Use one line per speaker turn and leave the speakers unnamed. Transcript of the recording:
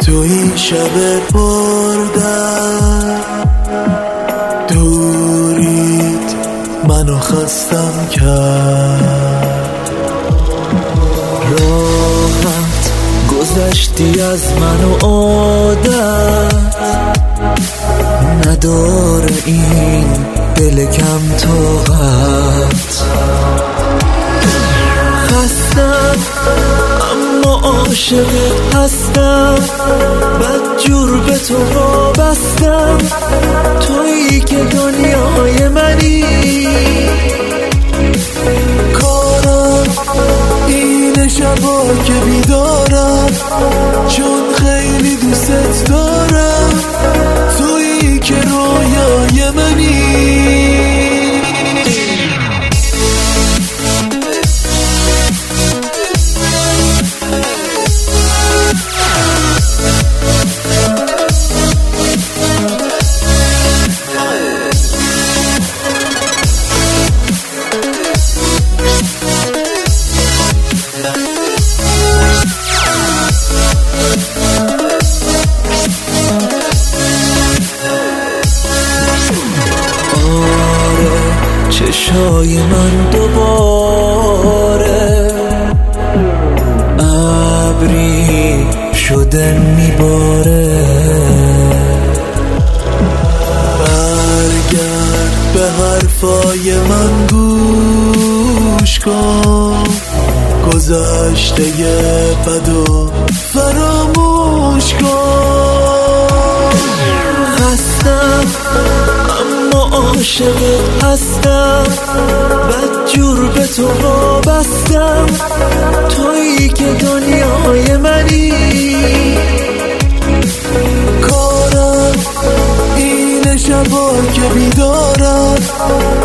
تو این شب پردن دورید منو خستم کرد. راحت گذشتی از من و عادت نداره این دل کم طاقت. خستم اما عاشقت هستم، بدجور به تو وابستم، تویی که دنیای منی. کارم این شبا که بیدارم چون خیلی دوست دارم، تویی که رویای منی. چشای من دوباره ابری شده میباره. برگرد به حرفای من گوش کن، گذشته بدو فراموش کن. خستم اما عاشقت هستم، بدجور به تو وابستم، تویی که دنیای منی. کارم این شبا که بیدارم